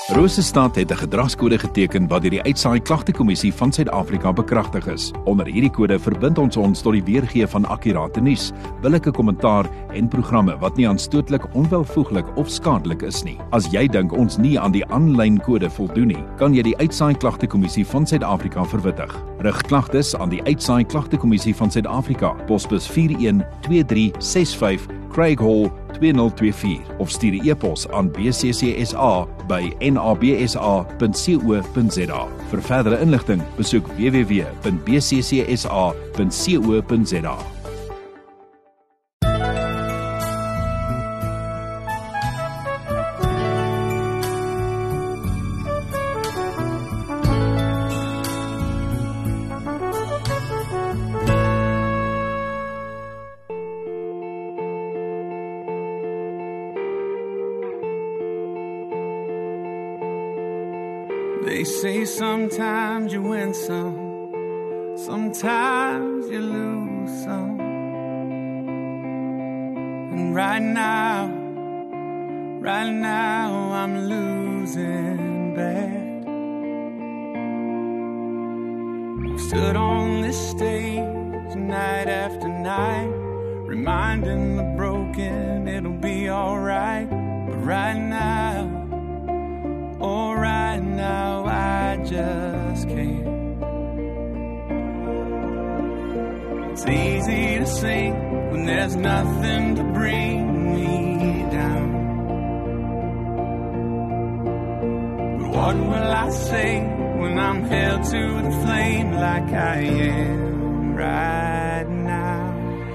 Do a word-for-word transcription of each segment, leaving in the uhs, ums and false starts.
Rosestad het 'n gedragskode geteken wat deur die Uitsaai Klagtekommissie van Suid-Afrika bekragtig is. Onder hierdie kode verbind ons ons tot die weergee van akkurate nuus, billike kommentaar en programme wat nie aanstootlik, onwelvoeglik of skadelik is nie. As jy dink ons nie aan die aanlyn kode voldoen nie, kan jy die Uitsaai Klagtekommissie van Suid-Afrika verwittig. Rig klagtes aan die Uitsaai Klagtekommissie van Suid-Afrika, posbus vier een twee drie ses vyf, Craig Hall twee nul twee vier of stuur 'n e-pos aan b c c s a by n a b s a punt co punt z a. Vir verdere inligting, besoek w w w punt b c c s a punt co punt z a. They say sometimes you win some, sometimes you lose some. And right now, right now I'm losing bad. I've stood on this stage night after night, reminding the broken it'll be alright. But right now, oh, right now I just can't. It's easy to sing when there's nothing to bring me down. But what will I say when I'm held to the flame like I am right now?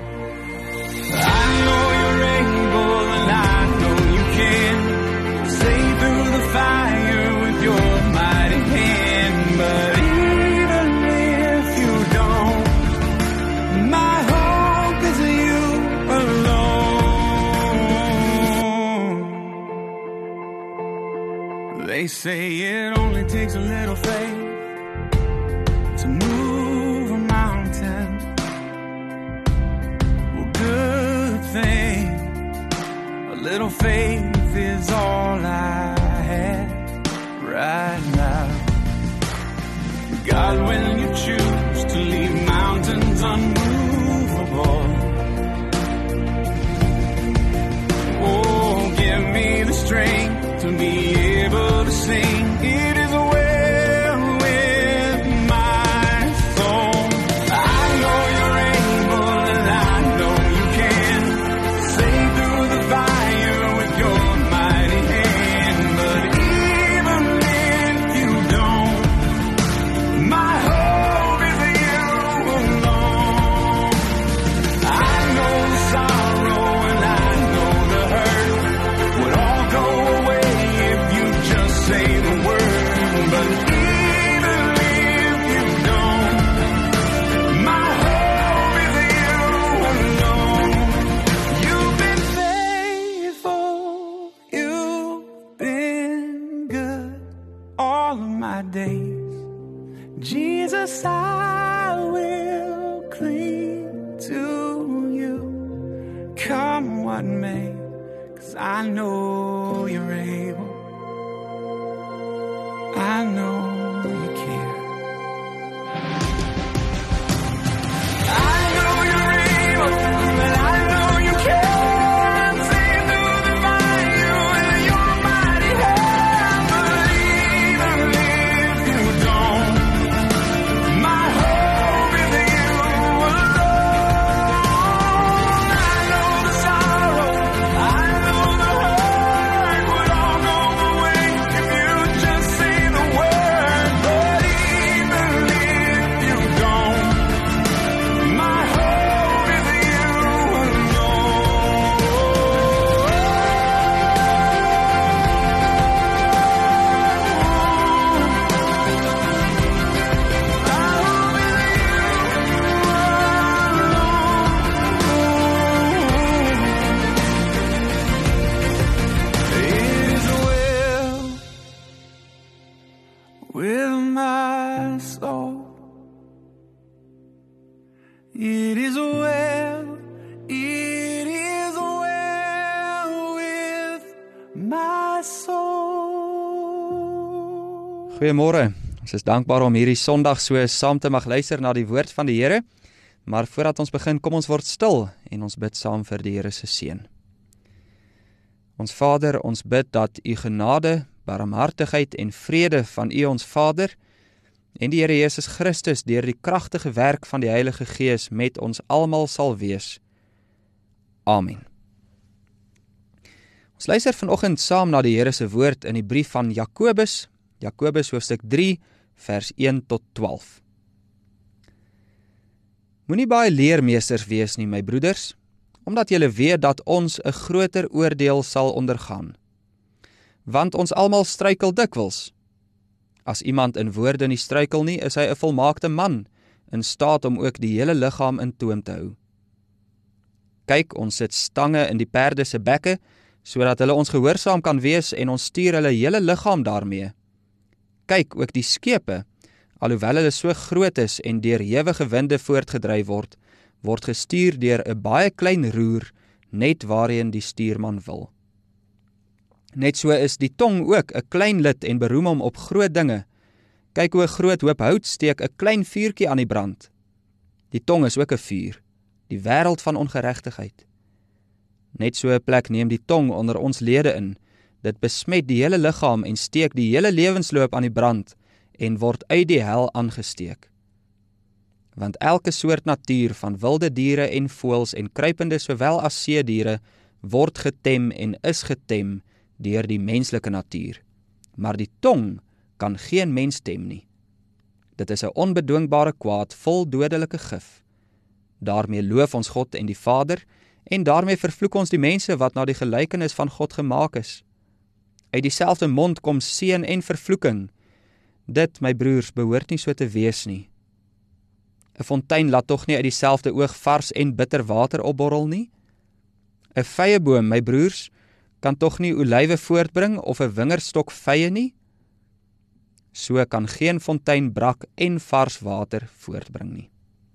I know you're able and I know you can see through the fire with your mighty hand. But even if you don't, my hope is you alone. They say it only takes a little faith to move a mountain. Well, good thing, a little faith is all I right now. God, when you choose to leave mountains unmovable, oh, give me the strength to be able to sing. It is well with my soul. I know you're able and I know you can see through the fire with your mighty hand. But days, Jesus, I will cling to you, come what may, 'cause I know you're able, I know you care. I know you're able, and I know you care. With my soul, it is well, it is well with my soul. Goeiemôre, ons is dankbaar om hierdie Sondag so saam te mag luister na die woord van die Here, maar voordat ons begin, kom ons word stil en ons bid saam vir die Here se seën. Ons Vader, ons bid dat U genade, barmhartigheid en vrede van U ons Vader en die Here Jesus Christus deur die kragtige werk van die Heilige Gees met ons almal sal wees. Amen. Ons luister vanoggend saam na die Here se woord in die brief van Jakobus, Jakobus hoofstuk drie, vers een tot twaalf. Moenie baie leermeesters wees nie, my broeders, omdat julle weet dat ons 'n groter oordeel sal ondergaan. Want ons almal struikel dikwels. As iemand in woorde nie struikel nie, is hy 'n volmaakte man, in staat om ook die hele liggaam in toom te hou. Kyk, ons sit stange in die perde se bekke, sodat hulle ons gehoorsaam kan wees en ons stuur hulle hele liggaam daarmee. Kyk, ook die skepe, alhoewel hulle so groot is en deur ewige winde voortgedryf word, word gestuur deur 'n baie klein roer, net waarheen die stuurman wil. Net so is die tong ook 'n klein lid en beroem hom op groot dinge. Kyk hoe 'n groot hoop hout steek 'n klein vuurtjie aan die brand. Die tong is ook 'n vuur, die wêreld van ongeregtigheid. Net so 'n plek neem die tong onder ons lede in. Dit besmet die hele liggaam en steek die hele lewensloop aan die brand en word uit die hel aangesteek. Want elke soort natuur van wilde diere en voëls en kruipende sowel as seediere word getem en is getem deur die menslike natuur. Maar die tong kan geen mens tem nie. Dit is 'n onbedwingbare kwaad vol dodelike gif. Daarmee loof ons God en die Vader en daarmee vervloek ons die mense wat na die gelykenis van God gemaak is. Uit dieselfde mond kom seën en vervloeking. Dit, my broers, behoort nie so te wees nie. 'n Fontein laat tog nie uit dieselfde oog vars en bitter water opborrel nie? 'n Vyeboom, my broers, kan tog nie olywe voortbring of 'n wingerdstok vye nie? So kan geen fontein brak en vars water voortbring nie.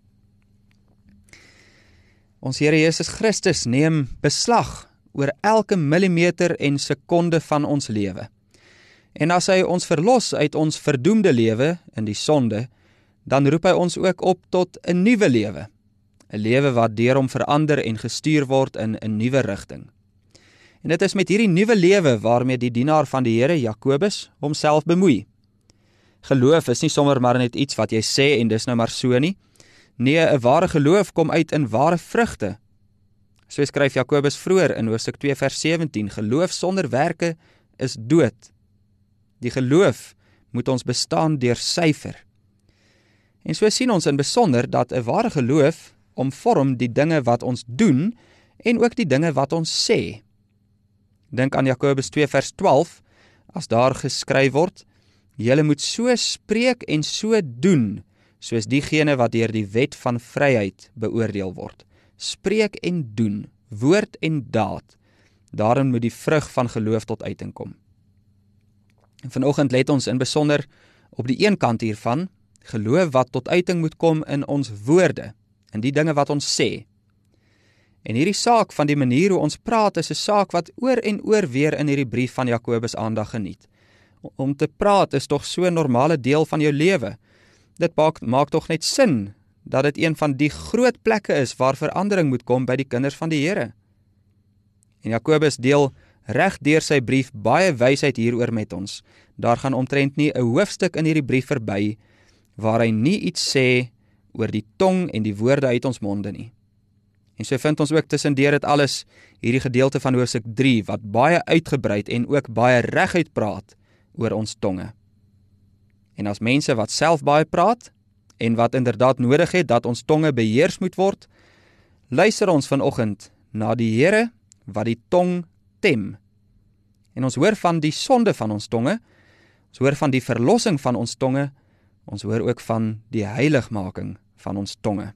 Ons Here Jesus Christus neem beslag oor elke millimeter en sekonde van ons lewe. En as hy ons verlos uit ons verdoemde lewe in die sonde, dan roep hy ons ook op tot 'n nuwe lewe. 'n Lewe wat deur hom verander en gestuur word in 'n nuwe rigting. En dit is met hierdie nuwe lewe waarmee die dienaar van die Here Jakobus homself bemoei. Geloof is nie sommer maar net iets wat jy sê en dis nou maar so nie. Nee, 'n ware geloof kom uit in ware vrugte. So skryf Jakobus vroeër in hoofstuk twee vers sewentien, geloof sonder werke is dood. Die geloof moet ons bestaan deursyfer. En so sien ons in besonder dat 'n ware geloof omvorm die dinge wat ons doen en ook die dinge wat ons sê. Dink aan Jakobus twee vers twaalf, as daar geskryf word, julle moet so spreek en so doen, soos diegene wat deur die wet van vryheid beoordeel word. Spreek en doen, woord en daad, daarin moet die vrug van geloof tot uiting kom. En vanoggend let ons in besonder op die een kant hiervan, geloof wat tot uiting moet kom in ons woorde, in die dinge wat ons sê. En hierdie saak van die manier hoe ons praat is 'n saak wat oor en oor weer in hierdie brief van Jakobus aandag geniet. Om te praat is tog so 'n normale deel van jou lewe. Dit maak, maak tog net sin dat dit een van die groot plekke is waar verandering moet kom by die kinders van die Here. En Jakobus deel reg deur sy brief baie wysheid hieroor met ons. Daar gaan omtrent nie 'n hoofstuk in hierdie brief verby waar hy nie iets sê oor die tong en die woorde uit ons monde nie. En so vind ons ook tussendeur dit alles hierdie gedeelte van hoofstuk drie wat baie uitgebreid en ook baie reguit praat oor ons tonge. En as mense wat self baie praat en wat inderdaad nodig het dat ons tonge beheers moet word, luister ons vanoggend na die Here wat die tong tem. En ons hoor van die sonde van ons tonge, ons hoor van die verlossing van ons tonge, ons hoor ook van die heiligmaking van ons tonge.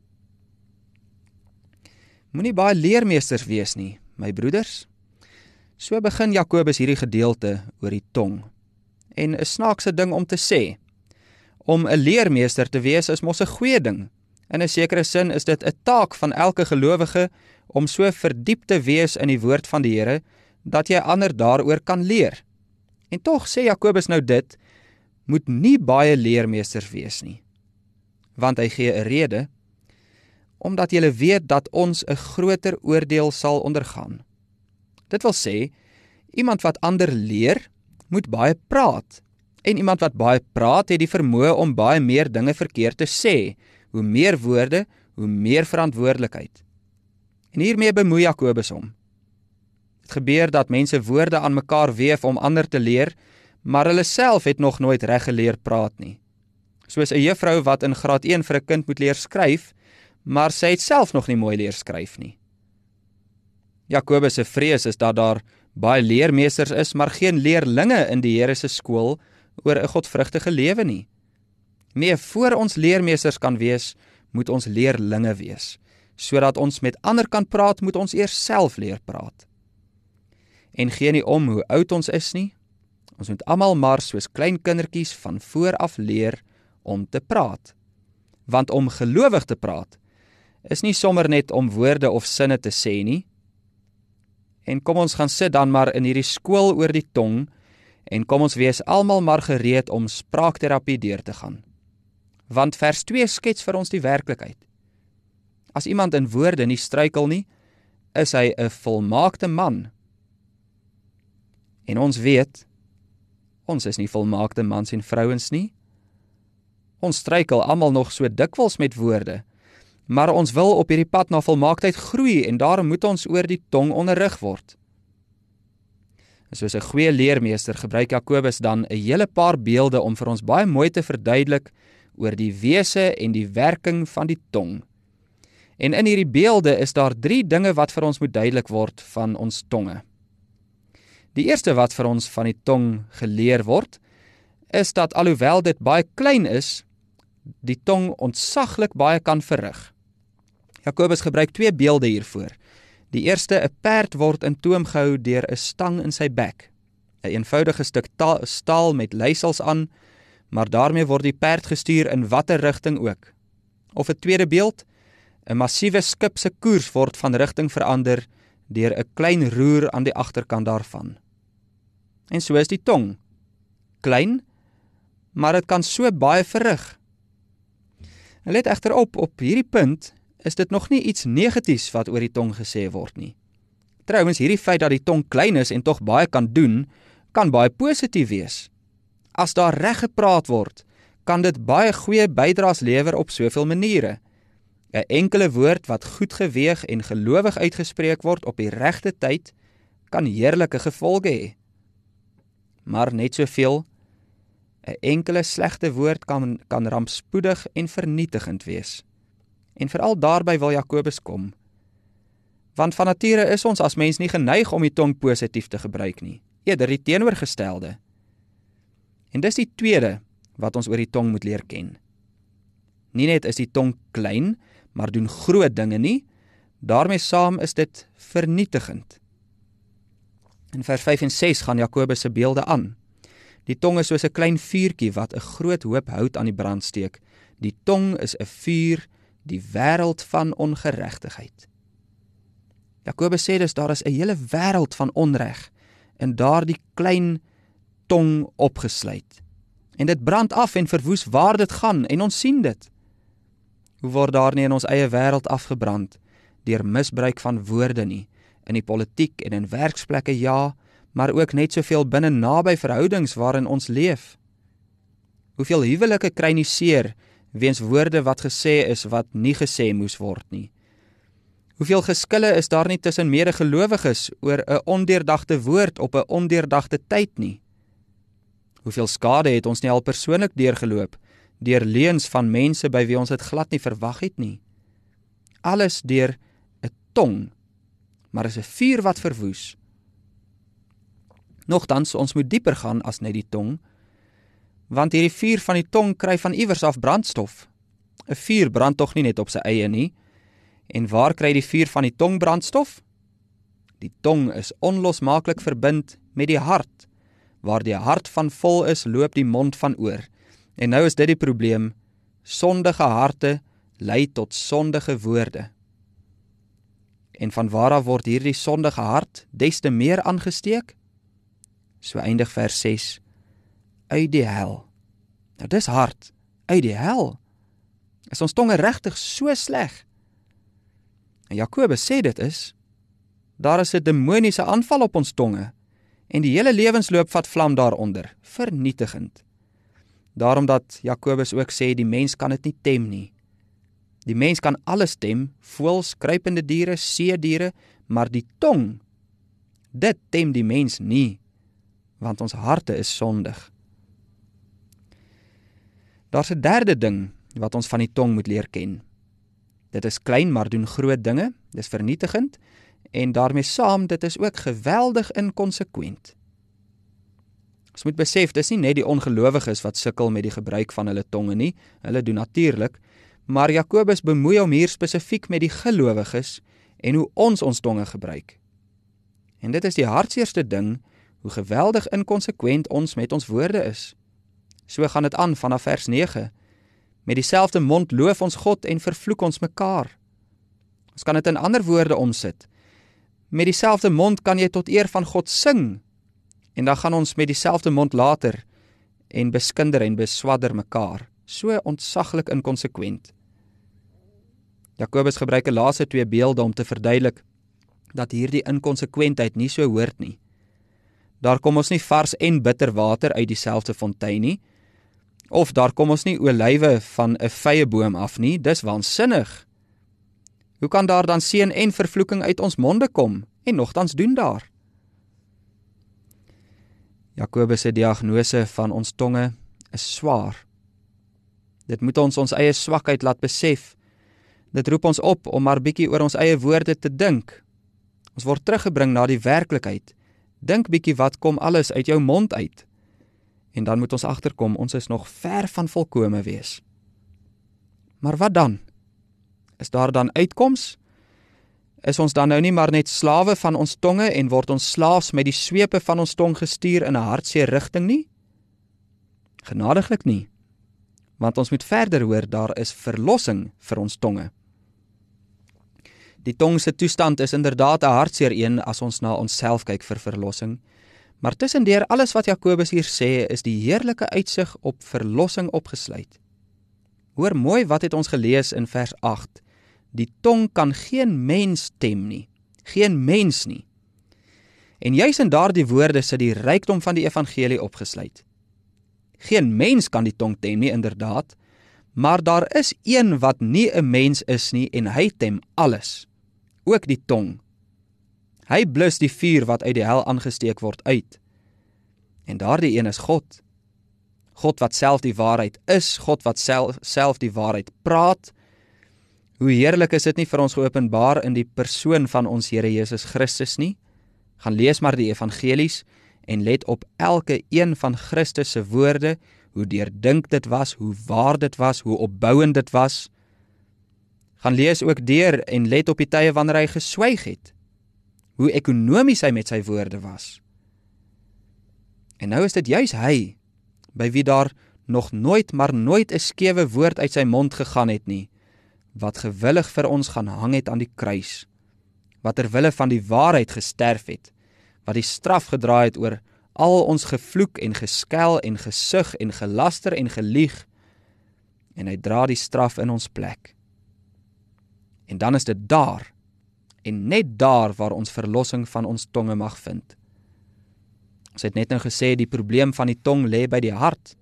Moenie baie leermeesters wees nie, my broeders. So begin Jakobus hierdie gedeelte oor die tong. En 'n snaakse ding om te sê. Om 'n leermeester te wees is mos 'n goeie ding. In 'n sekere sin is dit 'n taak van elke gelowige om so verdiep te wees in die woord van die Here, dat jy ander daaroor kan leer. En tog sê Jakobus nou dit, moet nie baie leermeesters wees nie, want hy gee 'n rede, omdat julle weet dat ons 'n groter oordeel sal ondergaan. Dit wil sê, iemand wat ander leer, moet baie praat, en iemand wat baie praat, het die vermoë om baie meer dinge verkeerd te sê. Hoe meer woorde, hoe meer verantwoordelikheid. En hiermee bemoei Jakobus hom. Het gebeur dat mense woorde aan mekaar weef om ander te leer, maar hulle self het nog nooit reg geleer praat nie. Soos 'n juffrou wat in graad een vir 'n kind moet leer skryf, maar sy het self nog nie mooi leer skryf nie. Jakobus se vrees is dat daar baie leermeesters is, maar geen leerlinge in die Here se skool oor 'n godvrugtige lewe nie. Nee, voor ons leermeesters kan wees, moet ons leerlinge wees. Sodat ons met ander kan praat, moet ons eers self leer praat. En gee nie om hoe oud ons is nie, ons moet almal maar soos klein kindertjies van vooraf leer om te praat. Want om gelowig te praat, is nie sommer net om woorde of sinne te sê nie. En kom ons gaan sit dan maar in hierdie skool oor die tong, en kom ons wees almal maar gereed om spraakterapie deur te gaan. Want vers twee skets vir ons die werklikheid. As iemand in woorde nie struikel nie, is hy 'n volmaakte man. En ons weet, ons is nie volmaakte mans en vrouens nie. Ons struikel almal nog so dikwels met woorde, maar ons wil op hierdie pad na volmaaktheid groei en daarom moet ons oor die tong onderrig word. En soos 'n goeie leermeester gebruik Jakobus dan 'n hele paar beelde om vir ons baie mooi te verduidelik oor die wese en die werking van die tong. En in hierdie beelde is daar drie dinge wat vir ons moet duidelik word van ons tonge. Die eerste wat vir ons van die tong geleer word, is dat alhoewel dit baie klein is, die tong ontsaglik baie kan verrig. Jakobus gebruik twee beelde hiervoor. Die eerste, 'n perd word in toom gehou deur 'n stang in sy bek. 'n eenvoudige stuk ta- staal met leisels aan, maar daarmee word die perd gestuur in watter rigting ook. Of 'n tweede beeld, 'n massiewe skip se koers word van rigting verander deur 'n klein roer aan die agterkant daarvan. En so is die tong. Klein, maar dit kan so baie verrig. En let egter op, op hierdie punt is dit nog nie iets negatiefs wat oor die tong gesê word nie. Trouwens, hierdie feit dat die tong klein is en tog baie kan doen, kan baie positief wees. As daar reg gepraat word, kan dit baie goeie bydraes lewer op soveel maniere. 'n Enkele woord wat goed geweeg en gelowig uitgespreek word op die regte tyd, kan heerlike gevolge hê. Maar net soveel, 'n enkele slegte woord kan, kan rampspoedig en vernietigend wees. En veral daarby wil Jakobus kom. Want van nature is ons as mens nie geneig om die tong positief te gebruik nie, eerder die teenoorgestelde. En dis die tweede wat ons oor die tong moet leer ken. Nie net is die tong klein, maar doen groot dinge nie, daarmee saam is dit vernietigend. In vers vyf en ses gaan Jakobus se beelde aan. Die tong is soos 'n klein vuurtjie wat 'n groot hoop hout aan die brand steek. Die tong is 'n vuur, die wêreld van ongeregtigheid. Jakobus sê dus daar is 'n hele wêreld van onreg in daardie klein tong opgesluit. En dit brand af en verwoes waar dit gaan en ons sien dit. Hoe word daar nie in ons eie wêreld afgebrand deur misbruik van woorde nie, in die politiek en in werksplekke ja, maar ook net soveel binne naby verhoudings waarin ons leef. Hoeveel huwelike kry nie seer weens woorde wat gesê is wat nie gesê moes word nie. Hoeveel geskille is daar nie tussen medegelowiges oor 'n ondeurdagte woord op 'n ondeurdagte tyd nie. Hoeveel skade het ons nie al persoonlik deurgeloop deur leuns van mense by wie ons dit glad nie verwag het nie. Alles deur 'n tong, maar is 'n vuur wat verwoes. Nogtans, ons moet dieper gaan as net die tong, want hierdie vuur van die tong kry van iewers af brandstof. 'n Vuur brand tog nie net op sy eie nie. En waar kry die vuur van die tong brandstof? Die tong is onlosmaaklik verbind met die hart. Waar die hart van vol is, loop die mond van oor. En nou is dit die probleem, sondige harte lei tot sondige woorde. En van waar af word hierdie sondige hart des te meer aangesteek? So eindig vers ses, uit die hel. Nou dis hard, uit die hel. Is ons tonge regtig so sleg? En Jakobus sê dit is, daar is 'n demoniese aanval op ons tonge, en die hele lewensloop vat vlam daaronder, vernietigend. Daarom dat Jakobus ook sê, die mens kan dit nie tem nie. Die mens kan alles tem, voëls, kruipende diere, seediere, maar die tong, dit tem die mens nie, want ons harte is sondig. Daar's 'n derde ding wat ons van die tong moet leer ken. Dit is klein, maar doen groot dinge, dis vernietigend, en daarmee saam, dit is ook geweldig inkonsekwent. Ons moet besef, dis nie net die ongelowiges wat sukkel met die gebruik van hulle tonge nie, hulle doen natuurlik, maar Jakobus bemoei hom hier spesifiek met die gelowiges en hoe ons ons tonge gebruik. En dit is die hartseerste ding, hoe geweldig inkonsekwent ons met ons woorde is. So gaan dit aan vanaf vers nege. Met dieselfde mond loof ons God en vervloek ons mekaar. Ons kan dit in ander woorde omsit. Met dieselfde mond kan jy tot eer van God sing, en dan gaan ons met dieselfde mond later en beskinder en beswadder mekaar. So ontsaglik inkonsekwent. Jakobus gebruik 'n laaste twee beelde om te verduidelik dat hierdie inkonsekwentheid nie so hoort nie. Daar kom ons nie vars en bitter water uit dieselfde fontein nie, of daar kom ons nie olywe van 'n vyeboom af nie, dis waansinnig. Hoe kan daar dan seën en vervloeking uit ons monde kom, en nogtans doen daar? Jakobus se diagnose van ons tonge is swaar. Dit moet ons ons eie swakheid laat besef. Dit roep ons op om maar bietjie oor ons eie woorde te dink. Ons word teruggebring na die werklikheid. Dink bietjie wat kom alles uit jou mond uit. En dan moet ons agterkom, ons is nog ver van volkome wees. Maar wat dan? Is daar dan uitkoms? Is ons dan nou nie maar net slawe van ons tonge en word ons slaafs met die swepe van ons tong gestuur in 'n hartseer rigting nie? Genadiglik nie. Want ons moet verder hoor, daar is verlossing vir ons tonge. Die tong se toestand is inderdaad 'n hartseer een as ons na onsself kyk vir verlossing, maar tussendeur alles wat Jakobus hier sê, is die heerlike uitsig op verlossing opgesluit. Hoor mooi wat het ons gelees in vers agt. Die tong kan geen mens tem nie, geen mens nie. En juis in daardie woorde sit die rykdom van die evangelie opgesluit. Geen mens kan die tong tem nie, inderdaad, maar daar is een wat nie 'n mens is nie en hy tem alles, ook die tong. Hy blus die vuur wat uit die hel aangesteek word uit. En daardie een is God. God wat self die waarheid is, God wat self, self die waarheid praat. Hoe heerlik is dit nie vir ons geopenbaar in die persoon van ons Here Jesus Christus nie? Gaan lees maar die evangelies en let op elke een van Christus se woorde, hoe deurdink dit was, hoe waar dit was, hoe opbouend dit was. Gaan lees ook deur en let op die tye wanneer hy geswyg het, hoe ekonomies hy met sy woorde was. En nou is dit juis hy, by wie daar nog nooit, maar nooit 'n skewe woord uit sy mond gegaan het nie, wat gewillig vir ons gaan hang het aan die kruis, wat terwille van die waarheid gesterf het, wat die straf gedra het oor al ons gevloek en geskel en gesug en gelaster en gelieg, en hy dra die straf in ons plek. En dan is dit daar, en net daar waar ons verlossing van ons tonge mag vind. Ons het net nou gesê, die probleem van die tong lê by die hart.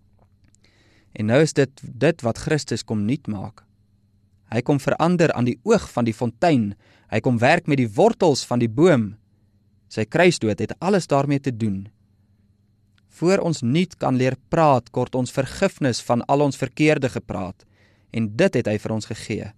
En nou is dit dit wat Christus kom nuut maak. Hy kom verander aan die oog van die fontein, hy kom werk met die wortels van die boom. Sy kruisdood het alles daarmee te doen. Voor ons nuut kan leer praat, kort ons vergifnis van al ons verkeerde gepraat, en dit het hy vir ons gegee.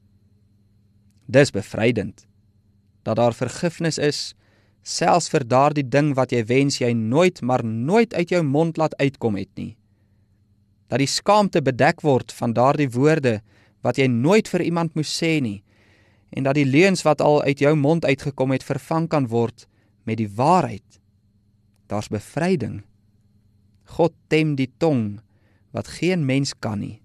Dis bevrydend, dat daar vergifnis is, selfs vir daardie ding wat jy wens jy nooit, maar nooit uit jou mond laat uitkom het nie. Dat die skaamte bedek word van daardie woorde, wat jy nooit vir iemand moes sê nie, en dat die leuns wat al uit jou mond uitgekom het, vervang kan word met die waarheid. Daar's bevryding. God tem die tong, wat geen mens kan nie.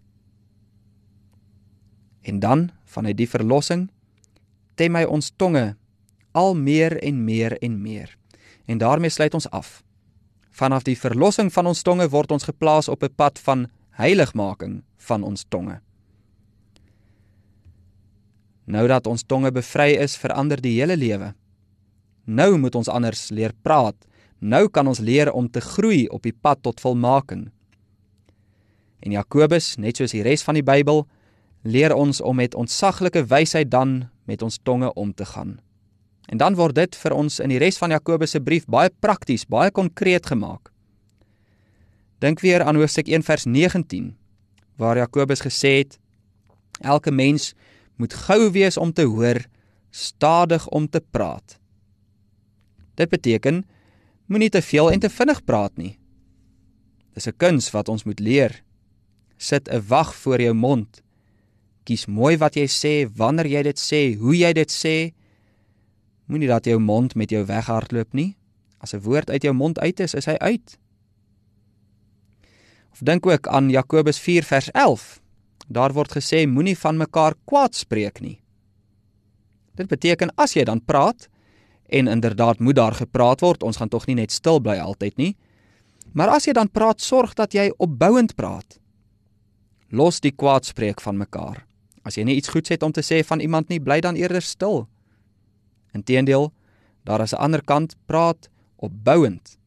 En dan, vanuit die verlossing, tem hy ons tonge, al meer en meer en meer. En daarmee sluit ons af. Vanaf die verlossing van ons tonge word ons geplaas op 'n pad van heiligmaking van ons tonge. Nou dat ons tonge bevry is, verander die hele lewe. Nou moet ons anders leer praat. Nou kan ons leer om te groei op die pad tot volmaking. En Jakobus, net soos die res van die Bybel, leer ons om met ontsaglike wysheid dan met ons tonge om te gaan. En dan word dit vir ons in die res van Jakobus se brief baie prakties, baie konkreet gemaak. Dink weer aan hoofstuk een vers negentien, waar Jakobus gesê het, elke mens moet gou wees om te hoor, stadig om te praat. Dit beteken, moenie te veel en te vinnig praat nie. Dis 'n kuns wat ons moet leer. Sit 'n wag voor jou mond. Kies mooi wat jy sê, wanneer jy dit sê, hoe jy dit sê. Moenie dat jou mond met jou weghardloop nie. As 'n woord uit jou mond uit is, is hy uit. Of dink ook aan Jakobus vier vers elf. Daar word gesê, moenie van mekaar kwaad spreek nie. Dit beteken, as jy dan praat, en inderdaad moet daar gepraat word, ons gaan tog nie net stil bly altyd nie, maar as jy dan praat, sorg dat jy opbouend praat. Los die kwaadspreek van mekaar. As jy nie iets goeds het om te sê van iemand nie, bly dan eerder stil. Inteendeel, daar is 'n ander kant, praat opbouend.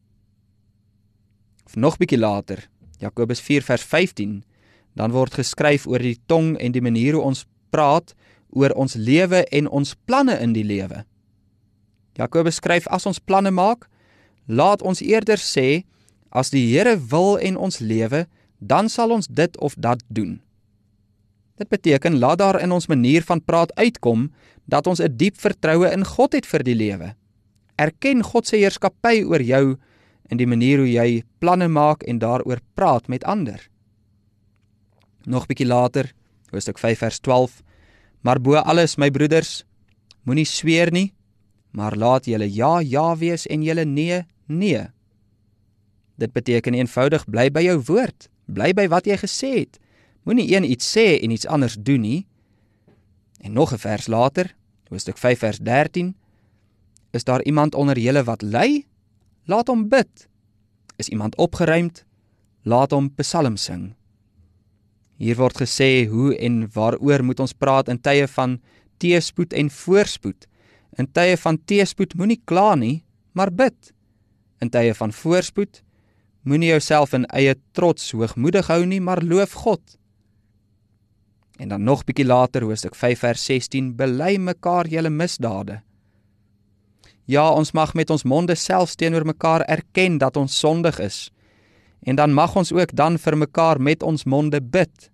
Of nog bietjie later, Jakobus vier vers vyftien, dan word geskryf oor die tong en die manier hoe ons praat oor ons lewe en ons planne in die lewe. Jakobus skryf, as ons planne maak, laat ons eerder sê, as die Here wil en ons lewe, dan sal ons dit of dat doen. Dit beteken, laat daar in ons manier van praat uitkom, dat ons 'n diep vertroue in God het vir die lewe. Erken God se heerskappy oor jou, in die manier hoe jy planne maak en daaroor praat met ander. Nog bietjie later, hoofstuk vyf vers twaalf, maar bo alles, my broeders, moenie sweer nie, maar laat julle ja, ja wees en julle nee, nee. Dit beteken eenvoudig, bly by jou woord, bly by wat jy gesê het. Moenie een iets sê en iets anders doen nie. En nog 'n vers later, hoofstuk vyf vers dertien, is daar iemand onder julle wat ly? Laat hom bid. Is iemand opgeruimd? Laat hom psalm sing. Hier word gesê hoe en waaroor moet ons praat in tye van teëspoed en voorspoed. In tye van teëspoed moenie kla nie, maar bid. In tye van voorspoed moenie jouself in eie trots hoogmoedig hou nie, maar loof God. En dan nog bietjie later, hoofstuk vyf vers sestien, bely mekaar julle misdade. Ja, ons mag met ons monde selfs teenoor mekaar erken dat ons sondig is, en dan mag ons ook dan vir mekaar met ons monde bid.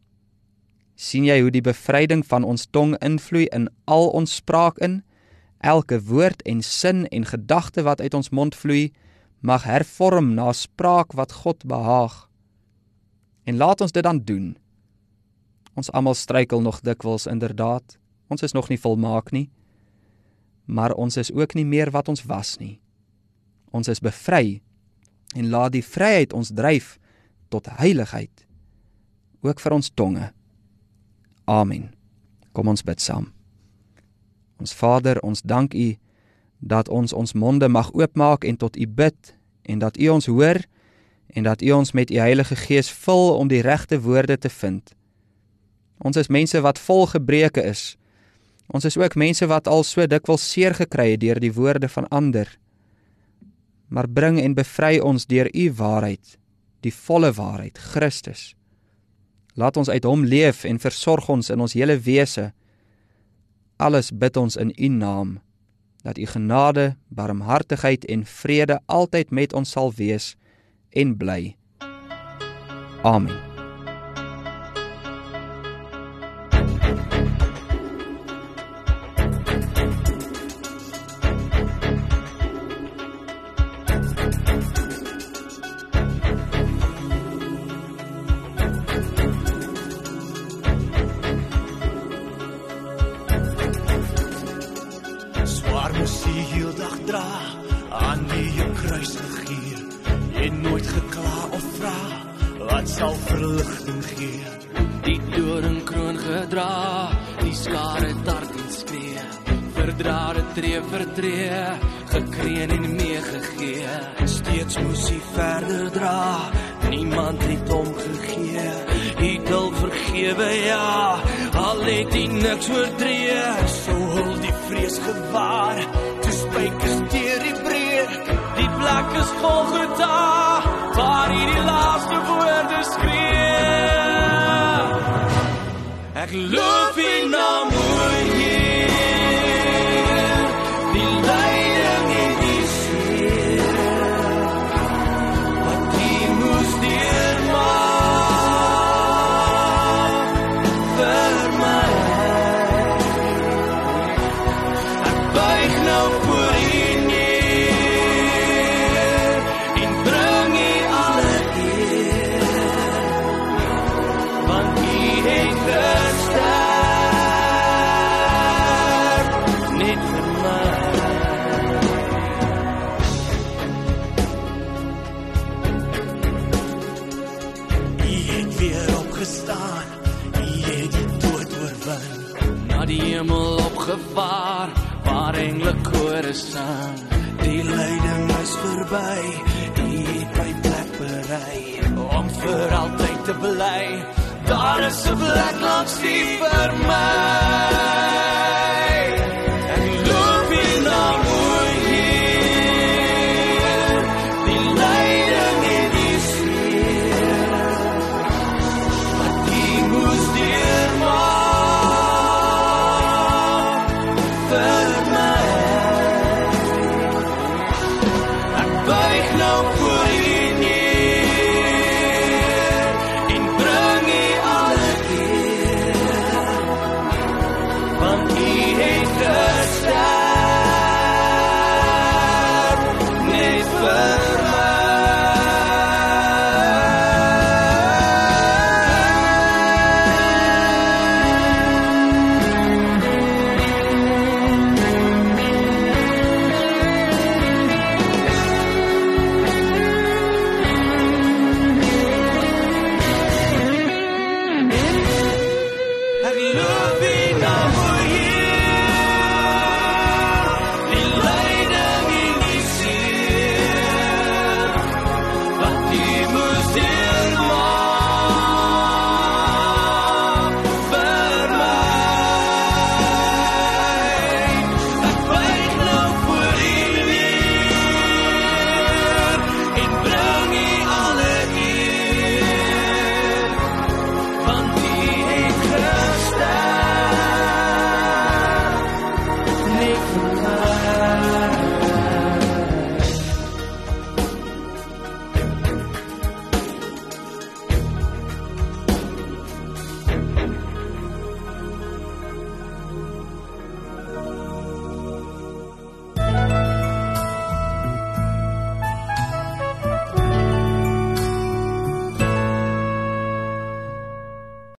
Sien jy hoe die bevryding van ons tong invloei in al ons spraak in? Elke woord en sin en gedagte wat uit ons mond vloei, mag hervorm na spraak wat God behaag. En laat ons dit dan doen. Ons almal struikel nog dikwels inderdaad, ons is nog nie volmaak nie, maar ons is ook nie meer wat ons was nie. Ons is bevry, en laat die vryheid ons dryf tot heiligheid, ook vir ons tonge. Amen. Kom ons bid saam. Ons Vader, ons dank U, dat ons ons monde mag oopmaak en tot U bid, en dat U ons hoor, en dat U ons met U Heilige Gees vul om die regte woorde te vind. Ons is mense wat vol gebreke is. Ons is ook mense wat al so dikwels seer gekry het deur die woorde van ander. Maar bring en bevry ons deur U waarheid, die volle waarheid, Christus. Laat ons uit Hom leef en versorg ons in ons hele wese. Alles bid ons in U naam, dat U genade, barmhartigheid en vrede altyd met ons sal wees en bly. Amen. verdra dit tree vir tree, gekreun en meegegee. Steeds moes hy verder dra, niemand het hom gegee. Het al vergewe, ja, al het hy niks oortree. So hul die vrees gewaar, toe spykers deur die breek. Die plek is Golgotha, waar hy die laaste woorde skree. Ek loof in naam oor Heer, die lyding en die seer, wat hy moes deurmaak vir my. Ek buig nou voor U neer en bring U alle eer, want U het gesterf net vir my. U het weer opgestaan, U het die dood oorwin, na die hemel opgevaar, waar engele kore sang. Die lyding is verby, U het my plek berei, om vir altyd te bly. Daar is 'n plek langs U vir my.